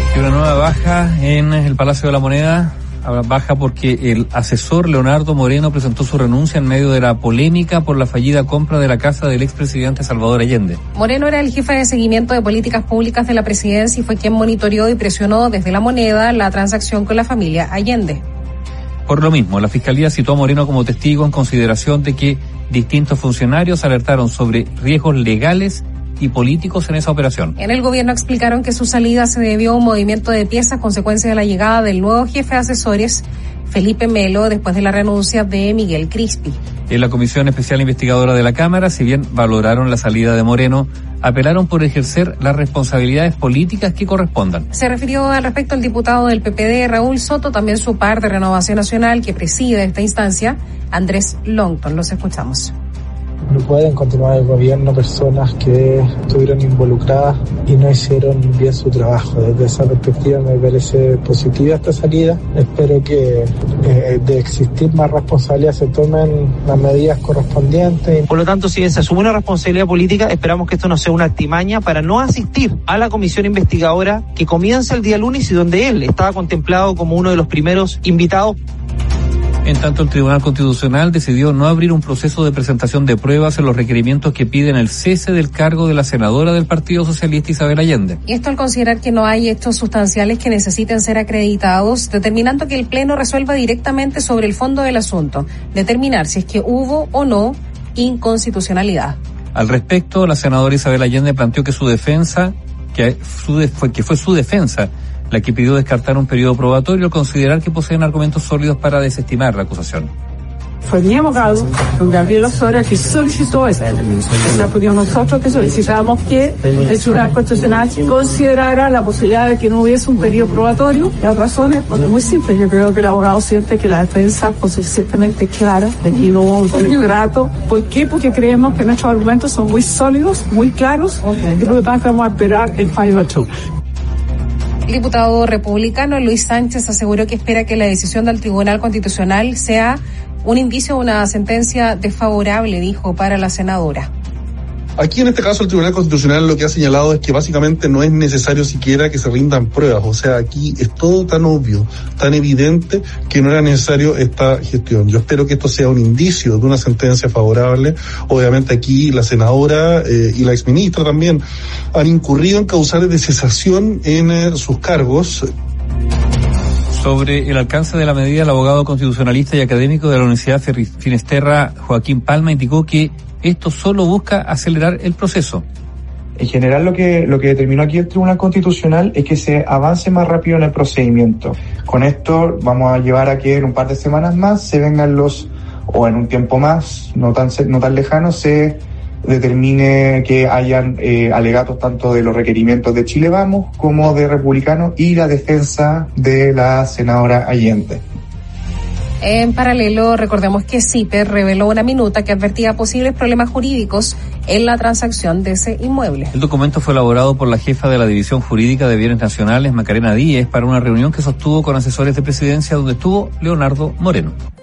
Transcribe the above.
Y una nueva baja en el Palacio de la Moneda. Baja porque el asesor Leonardo Moreno presentó su renuncia en medio de la polémica por la fallida compra de la casa del expresidente Salvador Allende. Moreno era el jefe de seguimiento de políticas públicas de la presidencia y fue quien monitoreó y presionó desde la Moneda la transacción con la familia Allende. Por lo mismo, la Fiscalía citó a Moreno como testigo en consideración de que distintos funcionarios alertaron sobre riesgos legales y políticos en esa operación. En el gobierno explicaron que su salida se debió a un movimiento de piezas a consecuencia de la llegada del nuevo jefe de asesores, Felipe Melo, después de la renuncia de Miguel Crispi. En la Comisión Especial Investigadora de la Cámara, si bien valoraron la salida de Moreno, apelaron por ejercer las responsabilidades políticas que correspondan. Se refirió al respecto el diputado del PPD, Raúl Soto, también su par de Renovación Nacional, que preside esta instancia, Andrés Longton. Los escuchamos. No pueden continuar el gobierno personas que estuvieron involucradas y no hicieron bien su trabajo. Desde esa perspectiva me parece positiva esta salida. Espero que de existir más responsabilidad se tomen las medidas correspondientes. Por lo tanto, si se asume una responsabilidad política, esperamos que esto no sea una artimaña para no asistir a la comisión investigadora que comienza el día lunes y donde él estaba contemplado como uno de los primeros invitados. En tanto, el Tribunal Constitucional decidió no abrir un proceso de presentación de pruebas en los requerimientos que piden el cese del cargo de la senadora del Partido Socialista, Isabel Allende. Y esto al considerar que no hay hechos sustanciales que necesiten ser acreditados, determinando que el Pleno resuelva directamente sobre el fondo del asunto, determinar si es que hubo o no inconstitucionalidad. Al respecto, la senadora Isabel Allende planteó que fue su defensa la que pidió descartar un periodo probatorio al considerar que poseen argumentos sólidos para desestimar la acusación. Fue mi abogado, don Gabriel Osorio, que solicitó eso. Fuimos nosotros que solicitamos que el Tribunal Constitucional considerara la posibilidad de que no hubiese un periodo probatorio. Las razones, pues, muy simple. Yo creo que el abogado siente que la defensa es suficientemente clara de que no hubo un periodo grato. ¿Por qué? Porque creemos que nuestros argumentos son muy sólidos, muy claros, y por lo tanto vamos a esperar el fallo del tribunal. El diputado republicano Luis Sánchez aseguró que espera que la decisión del Tribunal Constitucional sea un indicio de una sentencia desfavorable, dijo, para la senadora. Aquí en este caso el Tribunal Constitucional lo que ha señalado es que básicamente no es necesario siquiera que se rindan pruebas. O sea, aquí es todo tan obvio, tan evidente que no era necesario esta gestión. Yo espero que esto sea un indicio de una sentencia favorable. Obviamente aquí la senadora y la exministra también han incurrido en causales de cesación en sus cargos. Sobre el alcance de la medida, el abogado constitucionalista y académico de la Universidad Finisterra, Joaquín Palma, indicó que esto solo busca acelerar el proceso. En general lo que determinó aquí el Tribunal Constitucional es que se avance más rápido en el procedimiento. Con esto vamos a llevar a que en un par de semanas más se vengan o en un tiempo más, no tan lejano, se determine que hayan alegatos tanto de los requerimientos de Chile Vamos como de Republicanos y la defensa de la senadora Allende. En paralelo, recordemos que CIPER reveló una minuta que advertía posibles problemas jurídicos en la transacción de ese inmueble. El documento fue elaborado por la jefa de la División Jurídica de Bienes Nacionales, Macarena Díez, para una reunión que sostuvo con asesores de presidencia donde estuvo Leonardo Moreno.